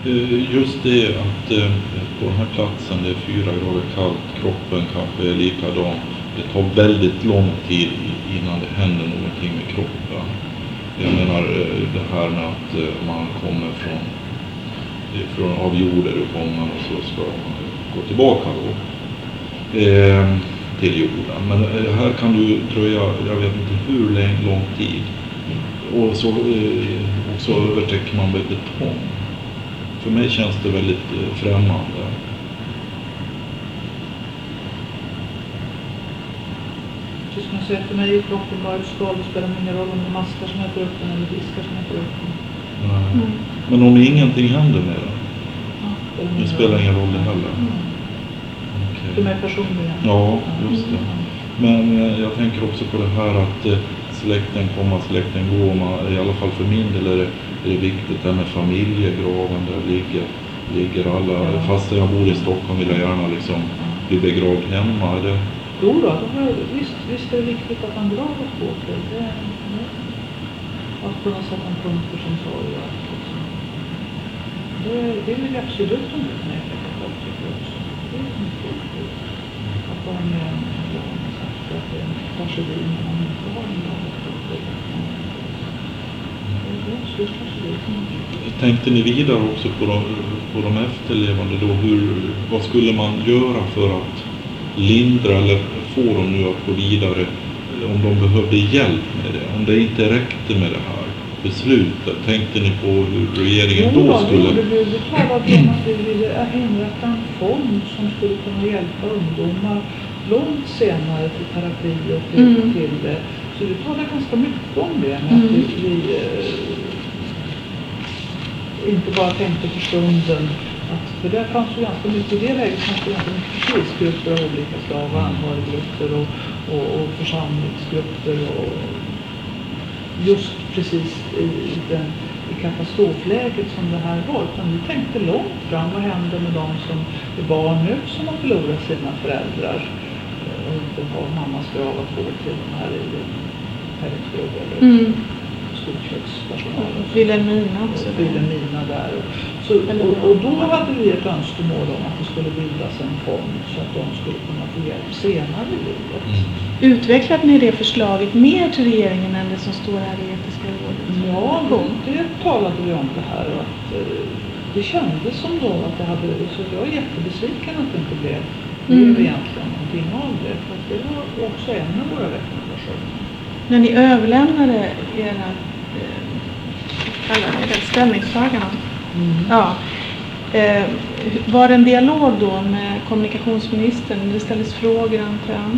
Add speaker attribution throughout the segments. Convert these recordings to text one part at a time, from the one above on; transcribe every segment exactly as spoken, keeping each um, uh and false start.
Speaker 1: Just det att på den här platsen det är fyra grader kallt, kroppen kanske är likadan. Det tar väldigt lång tid innan det händer någonting med kroppen. Jag menar det här med att man kommer från, från av jorden och kommer och så ska man gå tillbaka då eh, till jorden. Men här kan du dröja, jag vet inte hur lång, lång tid. Och så eh, också övertäcker man med betong. För mig känns det väldigt eh, främmande.
Speaker 2: Så som jag säger, för mig är kroppen bara ett skal. Det spelar ingen roll om det är maskar som äter upp den eller diskar som äter upp den.
Speaker 1: Nej. Mm. Men om ingenting händer med den?
Speaker 2: Ja,
Speaker 1: det, det spelar ingen roll det heller?
Speaker 2: Mm. Okay. För mig personligen.
Speaker 1: Ja, just det. Men eh, jag tänker också på det här att eh, släkten kommer, släkten går. Man, i alla fall för min del är det, är det viktigt det här med familjegraven. Där ligger, ligger alla. Ja. Fast jag bor i Stockholm vill jag gärna liksom bli begravd hemma. Är det...
Speaker 2: Jo då, visst, visst är det viktigt att man drar åt på det. Det är att kunna sätta en punkt för sin sorg. Liksom. Det, det vill jag absolut inte förneka att jag tycker också. Det är mycket viktigt att vara med om en bra sagt att det är en tragedi när man inte har en bra tragedi. Det är en stor tragedi.
Speaker 1: Tänkte ni vidare också på de, på de efterlevande då? Hur, vad skulle man göra för att lindra eller få dem nu att gå vidare om de behövde hjälp med det? Om det inte räckte med det här beslutet, tänkte ni på hur regeringen jo, då skulle...
Speaker 2: Jo, det, det talade om att vi ville inrätta en fond som skulle kunna hjälpa ungdomar långt senare till terapi och till, mm. till det. Så vi talade ganska mycket om det. Med mm. att vi, vi äh, inte bara tänkte för stunden. Att, för det fanns ju ganska mycket, i det läget fanns det ganska mycket krisgrupper av olika slag, och anhöriggrupper och, och, och församlingsgrupper och just precis i, den, i katastrofläget som det här var. Utan vi tänkte långt fram, vad händer med de som är barn nu som har förlorat sina föräldrar och inte har mammas grav att gå till de här i Pelletsbro eller mm. skolkökspersonalen.
Speaker 3: Wilhelmina också.
Speaker 2: Wilhelmina där. Så, och, och då hade vi ett önskemål om att det skulle bildas en fond så att de skulle kunna få hjälp senare i livet.
Speaker 3: Mm. Utvecklade ni det förslaget mer till regeringen än det som står här i etiska rådet?
Speaker 2: Ja, då, det talade vi om det här. Och att, eh, det kändes som då att det hade, så jag är jättebesviken att det inte blev, blev mm. egentligen någonting av det. För det var också en av våra rekommendationer.
Speaker 3: När ni överlämnade era alla era ställningstaganden. Mm. Ja. Eh, var det en dialog då med kommunikationsministern? Det ställdes frågor antar jag.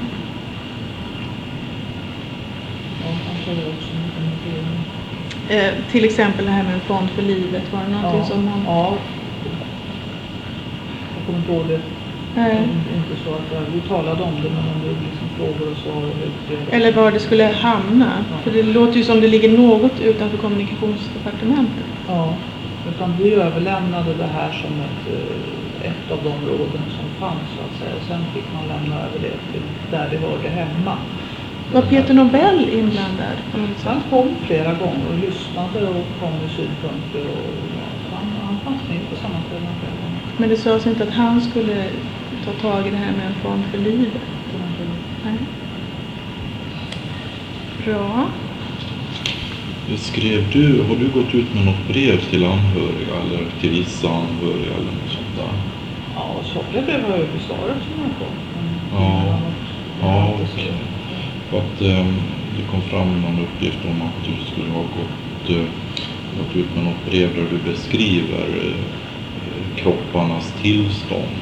Speaker 2: Ja, antar jag också.
Speaker 3: Eh, till exempel det här med en fond för livet. Var det någonting
Speaker 2: ja.
Speaker 3: som man...
Speaker 2: Ja. Jag kommer inte ihåg det.
Speaker 3: Nej.
Speaker 2: Inte så att vi talade om det, men om det är liksom frågor och svar.
Speaker 3: Eller var det skulle hamna. Ja. För det låter ju som det ligger något utanför kommunikationsdepartementet.
Speaker 2: Ja, utan vi överlämnade det här som ett, ett av de råden som fanns så att säga. Sen fick man lämna över det till där det hörde hemma.
Speaker 3: Var Peter Nobel inblandad?
Speaker 2: Han kom flera gånger och lyssnade och kom med synpunkter. Och, ja, han, han fanns med på sammanträden flera gånger.
Speaker 3: Men det sades inte att han skulle ta tag i det här med en fond för livet? Nej. Bra.
Speaker 1: Skrev du, har du gått ut med något brev till anhöriga eller till vissa anhöriga eller något sånt där?
Speaker 2: Ja, så det brev har jag besvarat som jag kom.
Speaker 1: Ja, ja okej. För att um, det kom fram någon uppgift om att du skulle ha gått, uh, gått ut med något brev där du beskriver uh, kropparnas tillstånd.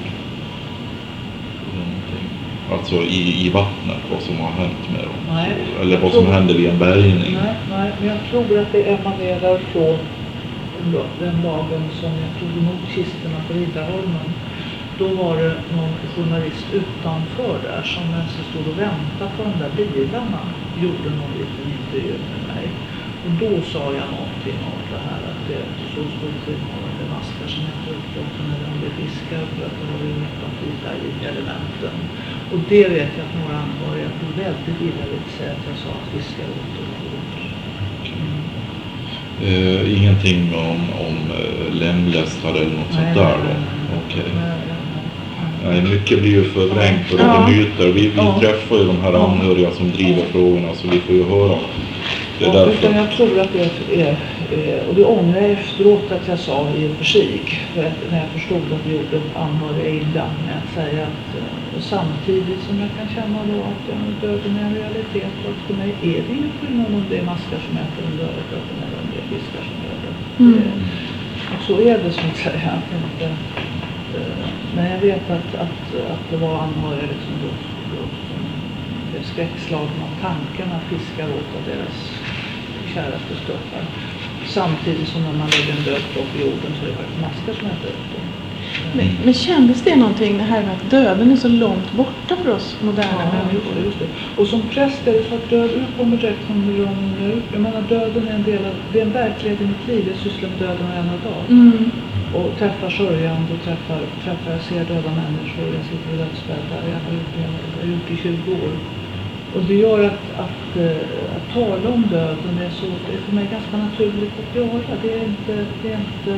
Speaker 1: Alltså i, i vattnet, vad som har hänt med dem.
Speaker 2: Nej,
Speaker 1: eller vad som händer vid en bärgning.
Speaker 2: Nej, nej, men jag tror att det emanerar från den dagen som jag tog emot kisterna på Riddarholmen. Då var det någon journalist utanför där som nästan stod och väntade på de där bilarna. Gjorde någon liten intervju med mig. Och då sa jag någonting om det här att det är så stor skillnad om det är maskar som äter upp dem eller om det är fiskar för att det har ju mycket av skita i elementen. Och det vet jag att några anhöriga tog väldigt illa vid sig att jag sa att fiskar åt och åt.
Speaker 1: Mm. Eh, ingenting om, om eh, lemlästare eller något sånt där då? Okej. Nej, mycket blir ju förvrängt och det
Speaker 3: Ja.
Speaker 1: är myter. Vi, vi
Speaker 2: Ja.
Speaker 1: träffar ju de här anhöriga som driver frågorna, så vi får ju höra. Det är
Speaker 2: Ja,
Speaker 1: därför.
Speaker 2: utan jag tror att det är, är, och det ångrar jag efteråt att jag sa i och för sig, för att när jag förstod att vi gjorde anhöriga illa med att säga att, och samtidigt som jag kan känna då att ja, döden är en realitet, och att för mig är det ingen skillnad om det är maskar som äter en död eller om det är fiskar som gör det.
Speaker 3: Mm.
Speaker 2: det. Och så är det, som att säga. Att inte, eh, men jag vet att, att, att det var anhöriga liksom då, då som blev skräckslagna av tanken att fiskar åt av deras käraste stöttar. Samtidigt som när man lägger en död kropp i jorden så är det faktiskt maskar som äter upp dem.
Speaker 3: Men, men kändes det någonting, det här med att döden är så långt borta för oss moderna
Speaker 2: Ja,
Speaker 3: människor?
Speaker 2: just det, just det. Och som präst är det så att död kommer direkt från hur nu. Jag menar, döden är en del av, det är en verklighet i mitt liv. Jag sysslar med döden varenda dag.
Speaker 3: Mm.
Speaker 2: Och träffar sörjande och träffar, träffar, jag ser döda människor. Jag sitter i dödsbäddar. Jag har gjort det, jag har gjort det i tjugo år. Och det gör att, att, äh, att tala om döden är, så, det är för mig ganska naturligt att göra. Det är inte, det är inte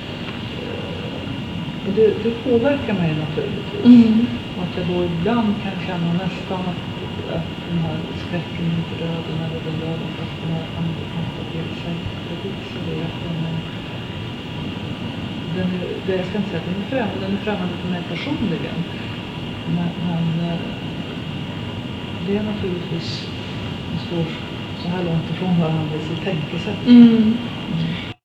Speaker 2: Och det, det påverkar mig naturligtvis.
Speaker 3: Mm.
Speaker 2: Och att jag då ibland kan känna nästan att, att den här skräcken inför döden eller den döden att den här andra kan ta till sig. Det visar det att den är, den är, det, jag ska inte säga att den är främmande, den är främmande för mig personligen. Men, men det är naturligtvis, det står så här långt ifrån varandra i sitt tänkesätt.
Speaker 3: Mm.